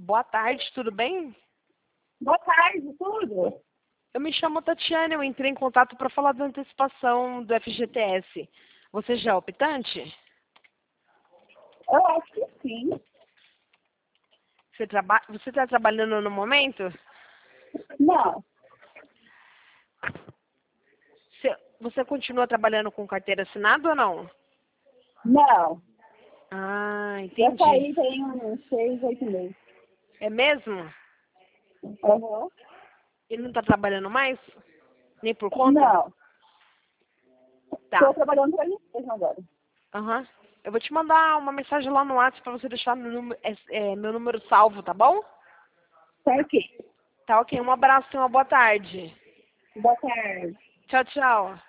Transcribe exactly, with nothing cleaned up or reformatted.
Boa tarde, tudo bem? Boa tarde, tudo? Eu me chamo Tatiana, eu entrei em contato para falar da antecipação do F G T S. Você já é optante? Eu acho que sim. Você traba... Você está trabalhando no momento? Não, Você... Você continua trabalhando com carteira assinada ou não? não. Ah, Já entendi. saí tem uns seis, oito meses. É mesmo? Uhum. E não está trabalhando mais? Nem por conta? Não, estou Tá. trabalhando para mim mesmo agora. Aham. Eu vou te mandar uma mensagem lá no WhatsApp para você deixar meu número, é, é, meu número salvo, tá bom? Tá aqui. Tá ok. Um abraço e uma boa tarde. Boa tarde. Tchau, tchau.